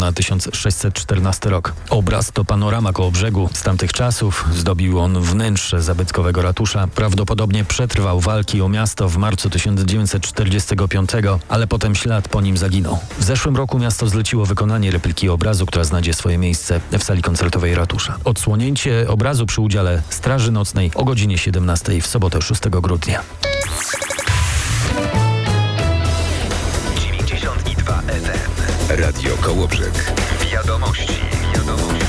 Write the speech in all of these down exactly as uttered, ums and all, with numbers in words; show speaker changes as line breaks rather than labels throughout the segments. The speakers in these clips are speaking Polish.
na tysiąc sześćset czternasty rok. Obraz to panorama Kołobrzegu. Z tamtych czasów zdobił on wnętrze zabytkowego ratusza. Prawdopodobnie przetrwał walki o miasto w marcu tysiąc dziewięćset czterdziestego piątego, ale potem ślad po nim zaginął. W zeszłym roku miasto zleciło wykonanie repliki obrazu, która znajdzie swoje miejsce w sali koncertowej ratusza. Odsłonięcie obrazu przy udziale Straży Nocnej o godzinie siedemnastej w sobotę szóstego grudnia.
dziewięćdziesiąt dwa F M. Radio Kołobrzeg. Wiadomości. Wiadomości.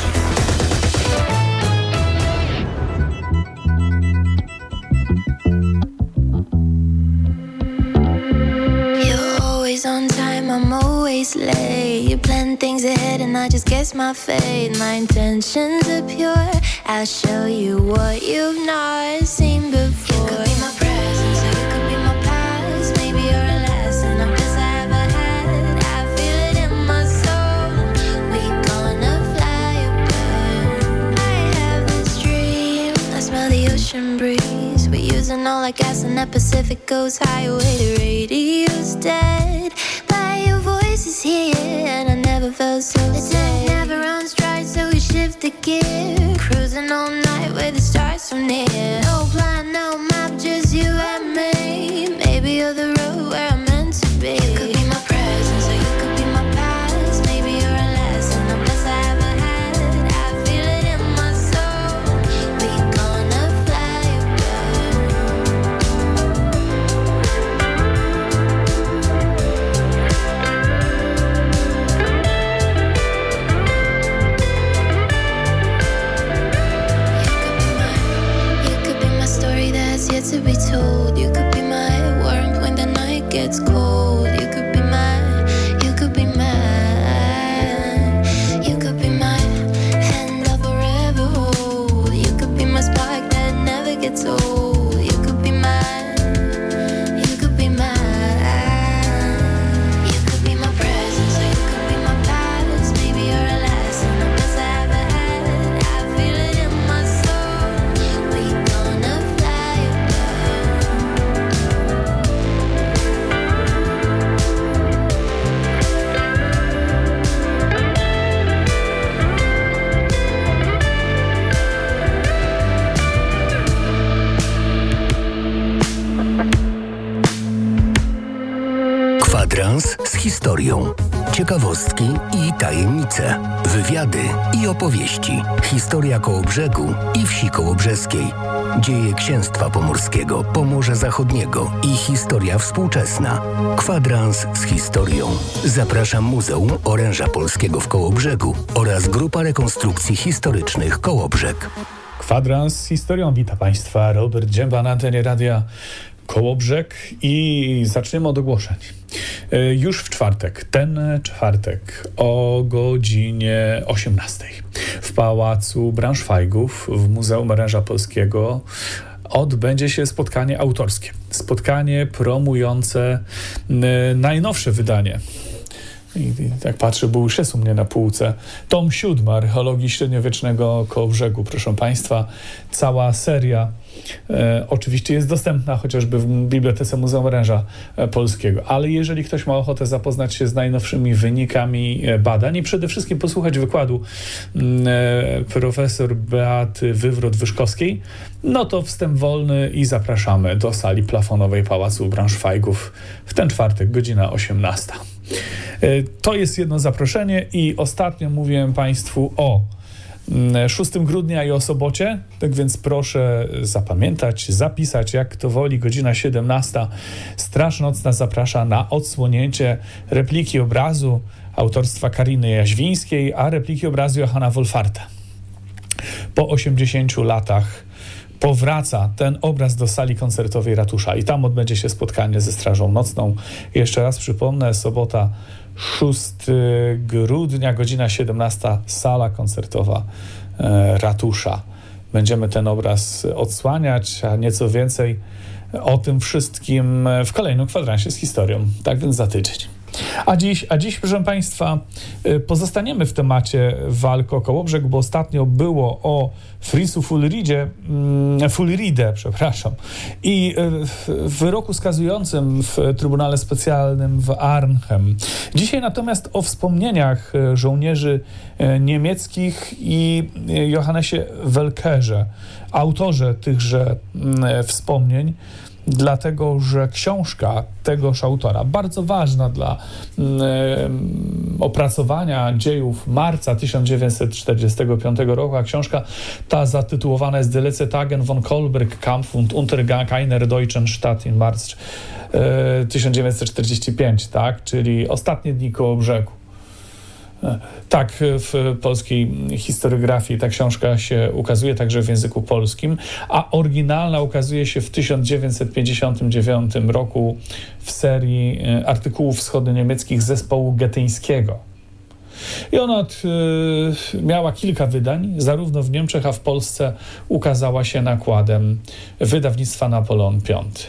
You're always on time, I'm always late. You plan things ahead and I just guess my fate. My intentions are pure, I'll show you what you've not seen before. You could be my presence, or you could be my past. Maybe you're a lesson I'm best I ever had. I feel it in my soul, we gonna fly away. I have this dream, I smell the ocean breeze. We're using all our gas and that Pacific goes highway. The radio's dead, but your voice is here and I never felt so safe. The time never runs dry, so we shift the gear. Cruising all night with the stars so near. No plan, no map, just you and me. Maybe you're the road where I'm meant to be. You could be my presence, or you could be my past. Maybe you're a lesson I'm best I ever had. I feel it in my soul, we gonna fly yet to be told. You could be my warmth when the night gets cold. You could be my, you could be mine. You could be my hand I'll forever hold. You could be my spark that never gets old. You could be mine, you could be mine. You could be my presence, or you could be my past. Maybe you're a lesson I'm best I ever had. I feel it in my soul, we gonna fly away.
Kwadrans z historią. Ciekawostki i tajemnice. Wywiady i opowieści. Historia Kołobrzegu i wsi kołobrzeskiej. Dzieje księstwa pomorskiego, Pomorza Zachodniego i historia współczesna. Kwadrans z historią. Zaprasza Muzeum Oręża Polskiego w Kołobrzegu oraz Grupa Rekonstrukcji Historycznych Kołobrzeg.
Kwadrans z historią. Witam Państwa. Robert Dzięba na antenie Radia Kołobrzeg i zaczniemy od ogłoszeń. Już w czwartek, ten czwartek o godzinie osiemnastej w Pałacu Braunschweigów w Muzeum Oręża Polskiego odbędzie się spotkanie autorskie. Spotkanie promujące najnowsze wydanie. I, i tak patrzę, bo już jest u mnie na półce. Tom siódmy Archeologii Średniowiecznego Kołobrzegu, proszę Państwa. Cała seria e, oczywiście jest dostępna chociażby w Bibliotece Muzeum Oręża Polskiego. Ale jeżeli ktoś ma ochotę zapoznać się z najnowszymi wynikami badań i przede wszystkim posłuchać wykładu e, profesor Beaty Wywrot-Wyszkowskiej, no to wstęp wolny i zapraszamy do sali plafonowej Pałacu Braunschweigów w ten czwartek, godzina osiemnasta. To jest jedno zaproszenie i ostatnio mówiłem Państwu o szóstego grudnia i o sobocie, tak więc proszę zapamiętać, zapisać, jak to woli, godzina siedemnasta. Straż Nocna zaprasza na odsłonięcie repliki obrazu autorstwa Kariny Jaźwińskiej, a repliki obrazu Johana Wolfarta. Po osiemdziesięciu latach powraca ten obraz do sali koncertowej ratusza i tam odbędzie się spotkanie ze Strażą Nocną. Jeszcze raz przypomnę, sobota szóstego grudnia, godzina siedemnasta, sala koncertowa e, ratusza. Będziemy ten obraz odsłaniać, a nieco więcej o tym wszystkim w kolejnym kwadransie z historią. Tak więc za tydzień. A dziś, a dziś, proszę Państwa, pozostaniemy w temacie walk o Kołobrzeg, bo ostatnio było o Frisu Fulleridzie, Fulleridę, przepraszam, i w wyroku skazującym w Trybunale Specjalnym w Arnhem. Dzisiaj natomiast o wspomnieniach żołnierzy niemieckich i Johannesie Welkerze, autorze tychże wspomnień, dlatego że książka tegoż autora, bardzo ważna dla mm, opracowania dziejów marca tysiąc dziewięćset czterdziestego piątego roku, a książka ta zatytułowana jest Die letzte Tage von Kolberg, Kampf und Untergang einer deutschen Stadt in Marz e, tysiąc dziewięćset czterdziesty piąty, tak? Czyli ostatnie dni Kołobrzegu. Tak, w polskiej historiografii ta książka się ukazuje także w języku polskim, a oryginalna ukazuje się w tysiąc dziewięćset pięćdziesiątym dziewiątym roku w serii artykułów wschodnioniemieckich zespołu getyńskiego. I ona od, y, miała kilka wydań, zarówno w Niemczech, a w Polsce ukazała się nakładem wydawnictwa Napoleon piąty.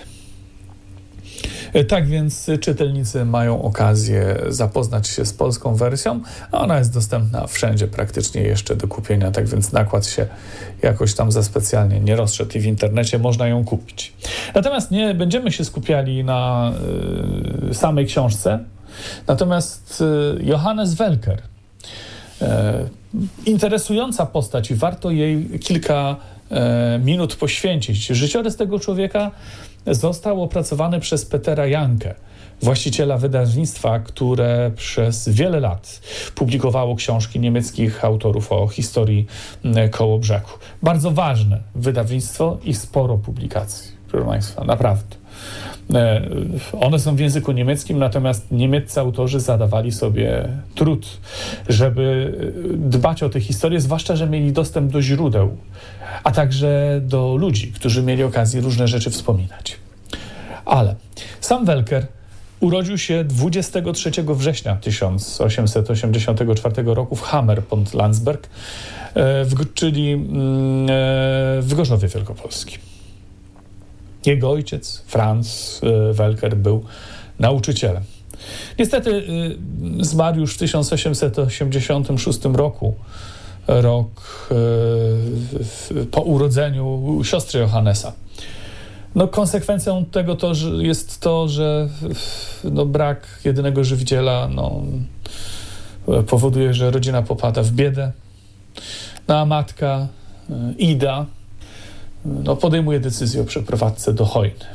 Tak więc czytelnicy mają okazję zapoznać się z polską wersją. Ona jest dostępna wszędzie praktycznie jeszcze do kupienia, tak więc nakład się jakoś tam za specjalnie nie rozszedł i w internecie można ją kupić. Natomiast nie będziemy się skupiali na y, samej książce, natomiast y, Johannes Welker. Y, interesująca postać i warto jej kilka y, minut poświęcić. Życiorys tego człowieka został opracowany przez Petera Jankę, właściciela wydawnictwa, które przez wiele lat publikowało książki niemieckich autorów o historii Kołobrzegu. Bardzo ważne wydawnictwo i sporo publikacji, proszę Państwa, naprawdę. One są w języku niemieckim, natomiast niemieccy autorzy zadawali sobie trud, żeby dbać o tę historię, zwłaszcza, że mieli dostęp do źródeł, a także do ludzi, którzy mieli okazję różne rzeczy wspominać. Ale sam Welker urodził się dwudziestego trzeciego września tysiąc osiemset osiemdziesiątego czwartego roku w Hammer pod Landsberg, w, czyli w Gorzowie Wielkopolskim. Jego ojciec, Franz Welker, był nauczycielem. Niestety zmarł już w tysiąc osiemset osiemdziesiątym szóstym roku, rok po urodzeniu siostry Johannesa. No, konsekwencją tego to, że jest to, że no, brak jedynego żywiciela no, powoduje, że rodzina popada w biedę. No, a matka Ida no, podejmuje decyzję o przeprowadzce do Hojny.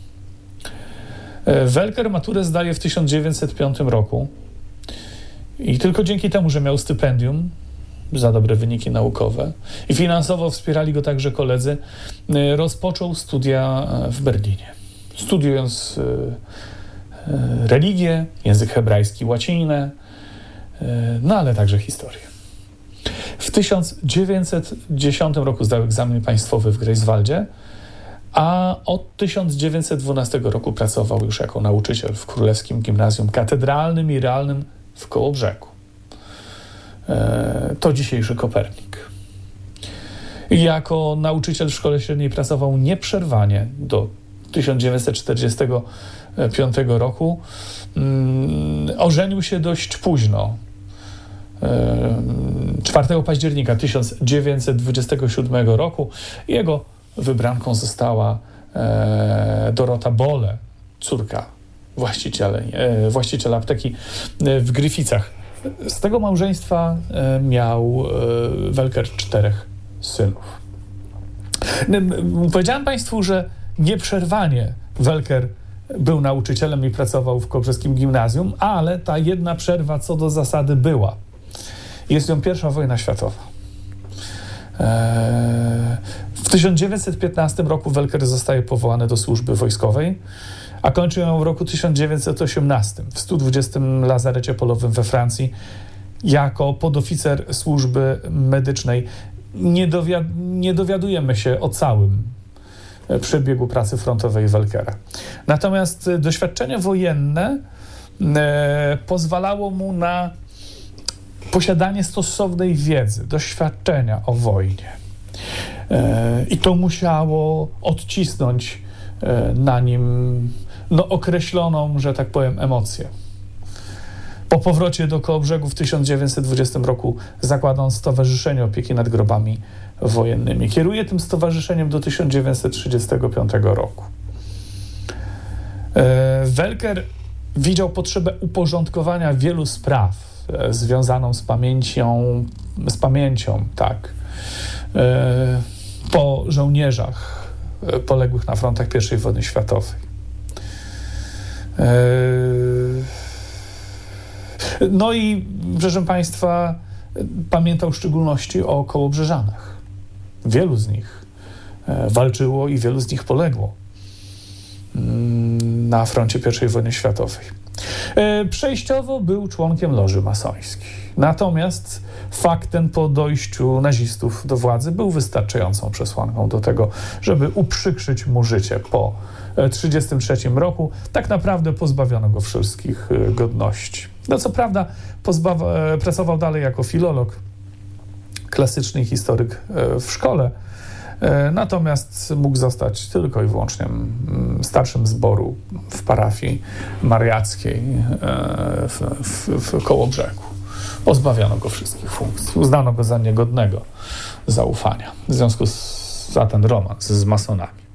Welker maturę zdaje w tysiąc dziewięćset piątym roku i tylko dzięki temu, że miał stypendium za dobre wyniki naukowe i finansowo wspierali go także koledzy, rozpoczął studia w Berlinie, studiując religię, język hebrajski, łacinę, no ale także historię. W tysiąc dziewięćset dziesiątym roku zdał egzamin państwowy w Greifswaldzie, a od tysiąc dziewięćset dwunastego roku pracował już jako nauczyciel w Królewskim Gimnazjum Katedralnym i Realnym w Kołobrzegu. To dzisiejszy Kopernik. Jako nauczyciel w szkole średniej pracował nieprzerwanie do tysiąc dziewięćset czterdziestego piątego roku. Ożenił się dość późno. czwartego października tysiąc dziewięćset dwudziestego siódmego roku jego wybranką została Dorota Bolle, córka właściciela, właściciela apteki w Gryficach. Z tego małżeństwa miał Welker czterech synów. Powiedziałem Państwu, że nieprzerwanie Welker był nauczycielem i pracował w Kołobrzeskim Gimnazjum, ale ta jedna przerwa co do zasady była. Jest nią pierwsza wojna światowa. W tysiąc dziewięćset piętnastym roku Welker zostaje powołany do służby wojskowej, a kończy ją w roku tysiąc dziewięćset osiemnastym w stu dwudziestym lazarecie polowym we Francji jako podoficer służby medycznej. Nie, dowiad- nie dowiadujemy się o całym przebiegu pracy frontowej Welkera. Natomiast doświadczenie wojenne e, pozwalało mu na posiadanie stosownej wiedzy, doświadczenia o wojnie. E, I to musiało odcisnąć e, na nim no, określoną, że tak powiem, emocję. powrocie do Kołobrzegu w tysiąc dziewięćset dwudziestym roku zakłada on Stowarzyszenie Opieki nad Grobami Wojennymi. Kieruje tym stowarzyszeniem do tysiąc dziewięćset trzydziestego piątego roku. Welker widział potrzebę uporządkowania wielu spraw związaną z pamięcią, z pamięcią, tak, po żołnierzach poległych na frontach pierwszej wojny światowej. No i, proszę Państwa, pamiętał w szczególności o Kołobrzeżanach. Wielu z nich walczyło i wielu z nich poległo na froncie pierwszej wojny światowej. Przejściowo był członkiem loży masońskiej. Natomiast fakt ten po dojściu nazistów do władzy był wystarczającą przesłanką do tego, żeby uprzykrzyć mu życie. Po tysiąc dziewięćset trzydziestym trzecim roku tak naprawdę pozbawiono go wszystkich godności. No co prawda pozbaw- pracował dalej jako filolog, klasyczny historyk w szkole, natomiast mógł zostać tylko i wyłącznie starszym zboru w parafii mariackiej w, w, w Kołobrzegu. Pozbawiono go wszystkich funkcji. Uznano go za niegodnego zaufania w związku z, za ten romans z masonami.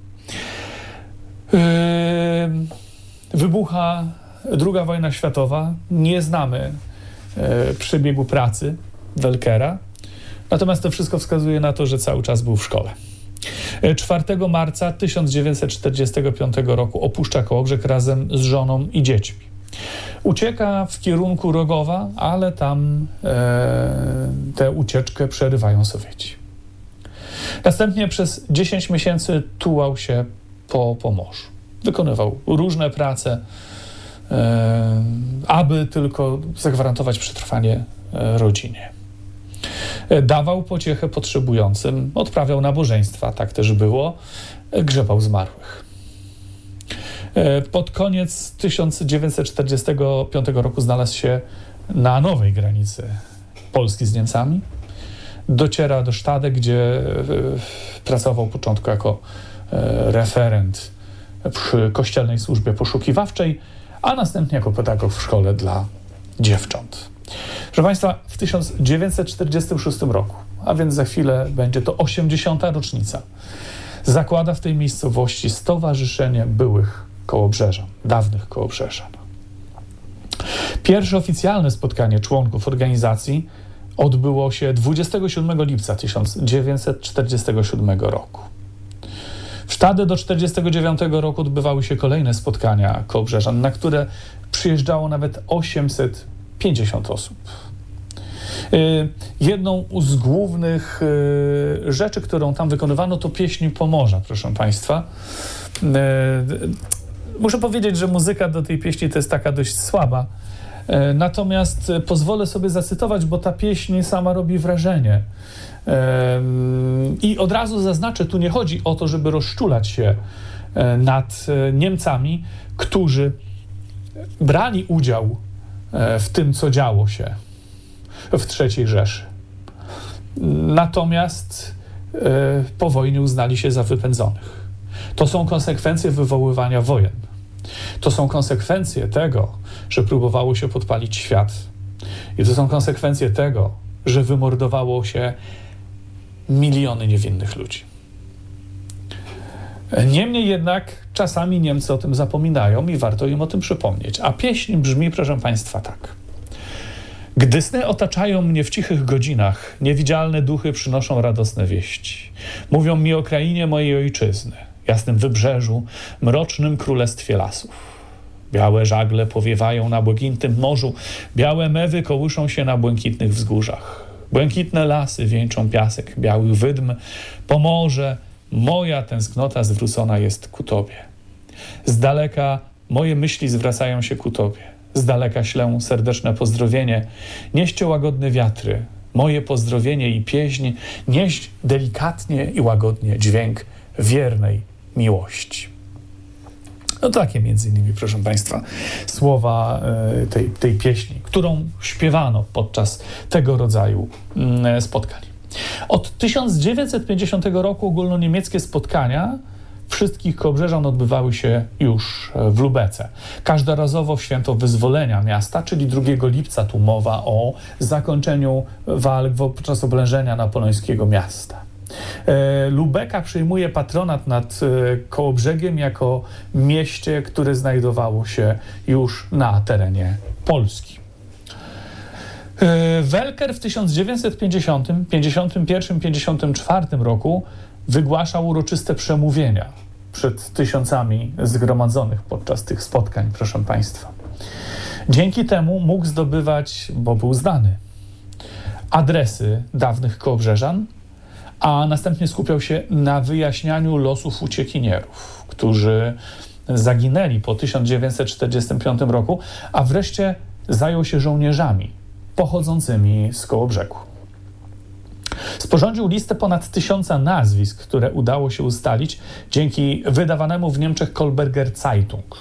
Wybucha druga wojna światowa. Nie znamy przebiegu pracy Welkera, natomiast to wszystko wskazuje na to, że cały czas był w szkole. czwartego marca tysiąc dziewięćset czterdziestego piątego roku opuszcza Kołobrzeg razem z żoną i dziećmi. Ucieka w kierunku Rogowa, ale tam e, tę ucieczkę przerywają Sowieci. Następnie przez dziesięć miesięcy tułał się po Pomorzu. Wykonywał różne prace, e, aby tylko zagwarantować przetrwanie e, rodzinie. Dawał pociechę potrzebującym, odprawiał nabożeństwa, tak też było, grzebał zmarłych. Pod koniec tysiąc dziewięćset czterdziestego piątego roku znalazł się na nowej granicy Polski z Niemcami. Dociera do Stade, gdzie pracował początku jako referent przy kościelnej służbie poszukiwawczej, a następnie jako pedagog w szkole dla dziewcząt. Proszę Państwa, w tysiąc dziewięćset czterdziestym szóstym roku, a więc za chwilę będzie to osiemdziesiąta rocznica, zakłada w tej miejscowości Stowarzyszenie Byłych Kołobrzeżan, dawnych Kołobrzeżan. Pierwsze oficjalne spotkanie członków organizacji odbyło się dwudziestego siódmego lipca tysiąc dziewięćset czterdziestego siódmego roku. W Stade do czterdziestego dziewiątego roku odbywały się kolejne spotkania Kołobrzeżan, na które przyjeżdżało nawet osiemset pięćdziesiąt osób. Jedną z głównych rzeczy, którą tam wykonywano, to pieśń Pomorza, proszę Państwa. Muszę powiedzieć, że muzyka do tej pieśni to jest taka dość słaba, natomiast pozwolę sobie zacytować, bo ta pieśń sama robi wrażenie. I od razu zaznaczę, tu nie chodzi o to, żeby rozczulać się nad Niemcami, którzy brali udział w tym, co działo się w trzeciej Rzeszy. Natomiast po wojnie uznali się za wypędzonych. To są konsekwencje wywoływania wojen. To są konsekwencje tego, że próbowało się podpalić świat. I to są konsekwencje tego, że wymordowało się miliony niewinnych ludzi. Niemniej jednak czasami Niemcy o tym zapominają i warto im o tym przypomnieć. A pieśń brzmi, proszę Państwa, tak. Gdy sny otaczają mnie w cichych godzinach, niewidzialne duchy przynoszą radosne wieści. Mówią mi o krainie mojej ojczyzny, jasnym wybrzeżu, mrocznym królestwie lasów. Białe żagle powiewają na błękitnym morzu, białe mewy kołyszą się na błękitnych wzgórzach. Błękitne lasy wieńczą piasek białych wydm. Pomorze, moja tęsknota zwrócona jest ku Tobie. Z daleka moje myśli zwracają się ku Tobie. Z daleka ślę serdeczne pozdrowienie. Nieście łagodne wiatry. Moje pozdrowienie i pieśń nieść delikatnie i łagodnie dźwięk wiernej miłości. No takie między innymi, proszę Państwa, słowa y, tej, tej pieśni, którą śpiewano podczas tego rodzaju y, spotkań. Od tysiąc dziewięćset pięćdziesiątego roku ogólnoniemieckie spotkania wszystkich Kołobrzężan odbywały się już w Lubece. Każdorazowo w święto wyzwolenia miasta, czyli drugiego lipca, tu mowa o zakończeniu walk podczas oblężenia napoleońskiego miasta. Lubeka przyjmuje patronat nad Kołobrzegiem jako mieście, które znajdowało się już na terenie Polski. Welker w tysiąc dziewięćset pięćdziesiątym, pięćdziesiątym pierwszym, pięćdziesiątym czwartym roku wygłaszał uroczyste przemówienia przed tysiącami zgromadzonych podczas tych spotkań, proszę Państwa. Dzięki temu mógł zdobywać, bo był znany, adresy dawnych Kołobrzeżan, a następnie skupiał się na wyjaśnianiu losów uciekinierów, którzy zaginęli po tysiąc dziewięćset czterdziestym piątym roku, a wreszcie zajął się żołnierzami pochodzącymi z Kołobrzegu. Sporządził listę ponad tysiąca nazwisk, które udało się ustalić dzięki wydawanemu w Niemczech Kolberger Zeitung.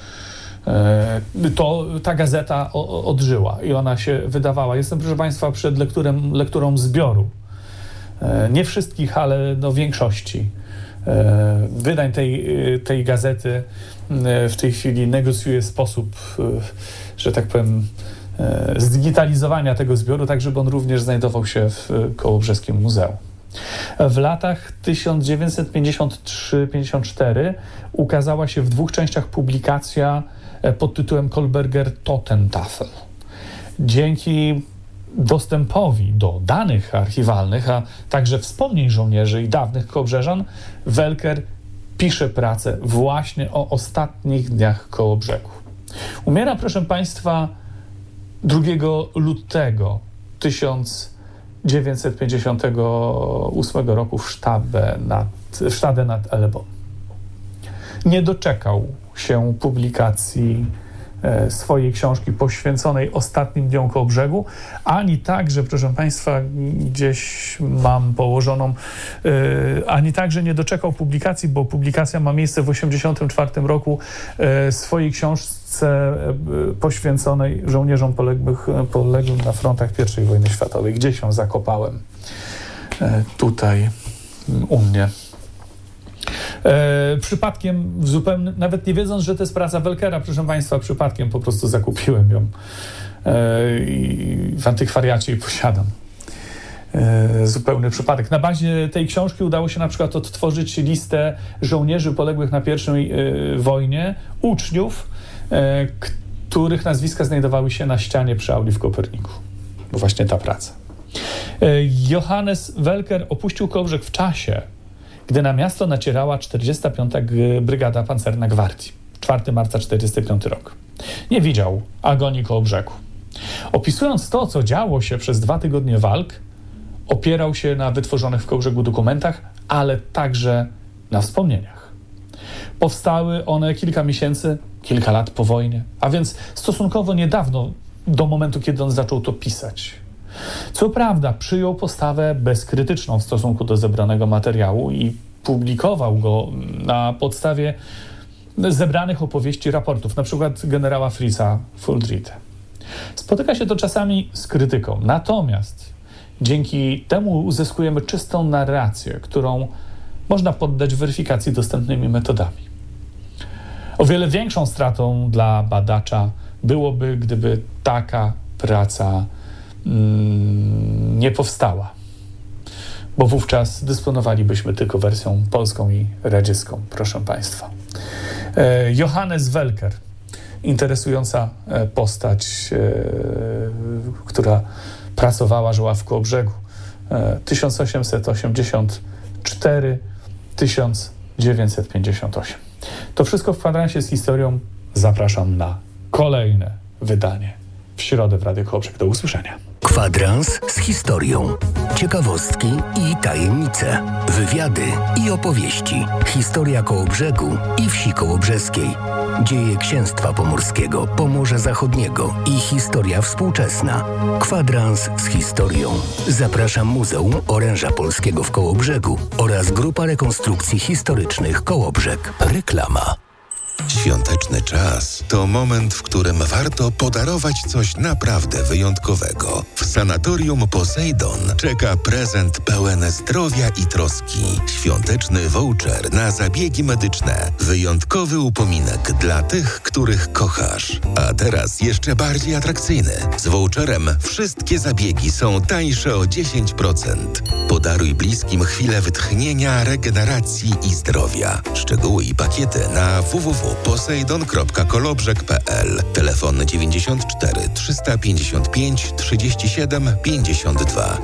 To ta gazeta odżyła i ona się wydawała. Jestem, proszę Państwa, przed lekturem, lekturą zbioru. Nie wszystkich, ale no większości wydań tej, tej gazety. W tej chwili negocjuje sposób, że tak powiem, zdigitalizowania tego zbioru, tak żeby on również znajdował się w Kołobrzeskim Muzeum. W latach tysiąc dziewięćset pięćdziesiątym trzecim pięćdziesiątym czwartym ukazała się w dwóch częściach publikacja pod tytułem Kolberger Totentafel. Dzięki dostępowi do danych archiwalnych, a także wspomnień żołnierzy i dawnych Kołobrzężan, Welker pisze pracę właśnie o ostatnich dniach Kołobrzegu. Umiera, proszę Państwa, drugiego lutego tysiąc dziewięćset pięćdziesiątego ósmego roku w Sztabie nad, w Sztabie nad Elbą. Nie doczekał się publikacji e, swojej książki poświęconej ostatnim dniom Kołobrzegu, ani także, proszę Państwa, gdzieś mam położoną, e, ani także nie doczekał publikacji, bo publikacja ma miejsce w osiemdziesiątym czwartym roku e, swojej książce poświęconej żołnierzom poległych, poległym na frontach pierwszej wojny światowej. Gdzieś ją zakopałem. E, tutaj u mnie. E, przypadkiem zupełnie, nawet nie wiedząc, że to jest praca Welkera, proszę Państwa, przypadkiem po prostu zakupiłem ją e, i w antykwariacie i posiadam. E, zupełny przypadek. Na bazie tej książki udało się na przykład odtworzyć listę żołnierzy poległych na pierwszej e, wojnie, uczniów, e, których nazwiska znajdowały się na ścianie przy auli w Koperniku. Bo właśnie ta praca. E, Johannes Welker opuścił Kołobrzeg w czasie, gdy na miasto nacierała czterdziesta piąta Brygada Pancerna Gwardii. czwartego marca czterdziesty piąty rok. Nie widział agonii Kołobrzegu. Opisując to, co działo się przez dwa tygodnie walk, opierał się na wytworzonych w Kołobrzegu dokumentach, ale także na wspomnieniach. Powstały one kilka miesięcy, kilka lat po wojnie, a więc stosunkowo niedawno do momentu, kiedy on zaczął to pisać. Co prawda przyjął postawę bezkrytyczną w stosunku do zebranego materiału i publikował go na podstawie zebranych opowieści, raportów, na przykład generała Fritza Fuldrita. Spotyka się to czasami z krytyką, natomiast dzięki temu uzyskujemy czystą narrację, którą można poddać weryfikacji dostępnymi metodami. O wiele większą stratą dla badacza byłoby, gdyby taka praca mm, nie powstała, bo wówczas dysponowalibyśmy tylko wersją polską i radziecką, proszę Państwa. E, Johannes Welker, interesująca postać, e, która pracowała, żyła w Kołobrzegu. E, tysiąc osiemset osiemdziesiąty czwarty do tysiąc dziewięćset pięćdziesiątego ósmego. To wszystko w kwadransie z historią. Zapraszam na kolejne wydanie w środę w Radiu Kołobrzeg. Do usłyszenia.
Kwadrans z historią. Ciekawostki i tajemnice. Wywiady i opowieści. Historia Kołobrzegu i wsi kołobrzeskiej. Dzieje księstwa pomorskiego, Pomorza Zachodniego i historia współczesna. Kwadrans z historią. Zapraszam Muzeum Oręża Polskiego w Kołobrzegu oraz Grupa Rekonstrukcji Historycznych Kołobrzeg. Reklama.
Świąteczny czas to moment, w którym warto podarować coś naprawdę wyjątkowego. W Sanatorium Poseidon czeka prezent pełen zdrowia i troski. Świąteczny voucher na zabiegi medyczne. Wyjątkowy upominek dla tych, których kochasz. A teraz jeszcze bardziej atrakcyjny. Z voucherem wszystkie zabiegi są tańsze o dziesięć procent. Podaruj bliskim chwilę wytchnienia, regeneracji i zdrowia. Szczegóły i pakiety na w w w kropka poseidon kropka kolobrzeg kropka p l. Telefon dziewięćdziesiąt cztery trzysta pięćdziesiąt pięć trzydzieści siedem pięćdziesiąt dwa.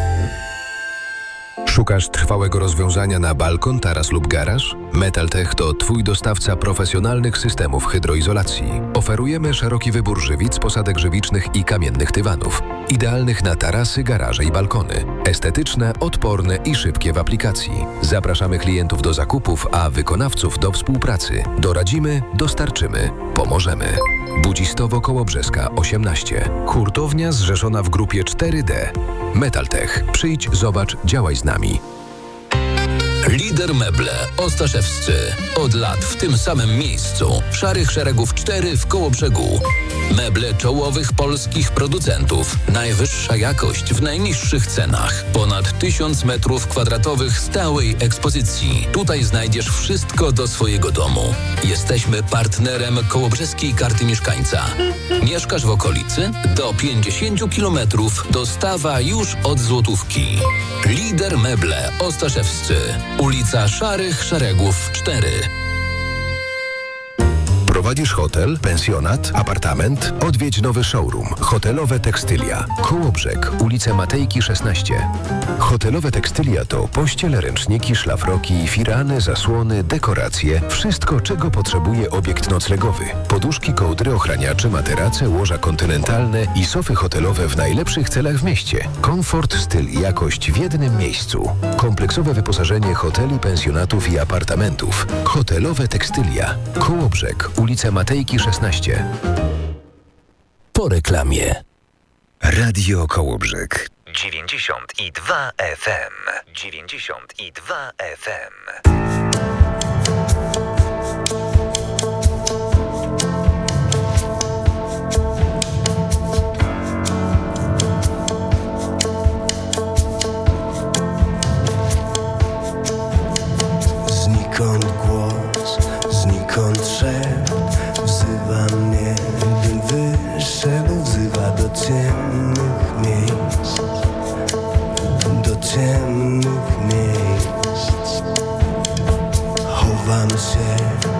Szukasz trwałego rozwiązania na balkon, taras lub garaż? Metaltech to Twój dostawca profesjonalnych systemów hydroizolacji. Oferujemy szeroki wybór żywic, posadek żywicznych i kamiennych dywanów. Idealnych na tarasy, garaże i balkony. Estetyczne, odporne i szybkie w aplikacji. Zapraszamy klientów do zakupów, a wykonawców do współpracy. Doradzimy, dostarczymy, pomożemy. Budzistowo Kołobrzeska osiemnaście. Hurtownia zrzeszona w grupie cztery D. Metaltech. Przyjdź, zobacz, działaj z nami.
Lider Meble Ostaszewscy. Od lat w tym samym miejscu. Szarych Szeregów cztery w Kołobrzegu. Meble czołowych polskich producentów. Najwyższa jakość w najniższych cenach. Ponad tysiąc metrów kwadratowych stałej ekspozycji. Tutaj znajdziesz wszystko do swojego domu. Jesteśmy partnerem Kołobrzeskiej Karty Mieszkańca. Mieszkasz w okolicy? Do pięćdziesiąt kilometrów dostawa już od złotówki. Lider Meble Ostaszewscy. Ulica Szarych Szeregów cztery.
Prowadzisz hotel, pensjonat, apartament? Odwiedź nowy showroom. Hotelowe Tekstylia. Kołobrzeg, ulica Matejki szesnaście. Hotelowe Tekstylia to pościel, ręczniki, szlafroki, firany, zasłony, dekoracje. Wszystko, czego potrzebuje obiekt noclegowy. Poduszki, kołdry, ochraniacze, materace, łoża kontynentalne i sofy hotelowe w najlepszych celach w mieście. Komfort, styl i jakość w jednym miejscu. Kompleksowe wyposażenie hoteli, pensjonatów i apartamentów. Hotelowe Tekstylia. Kołobrzeg, ulica Matejki szesnaście. Po reklamie.
Radio Kołobrzeg. dziewięćdziesiąt dwa F M. dziewięćdziesiąt dwa F M.
Znikąd głos, znikąd szept wzywa mnie, bym wyszedł, wzywa do ciemnych miejsc, do ciemnych miejsc. Chowam się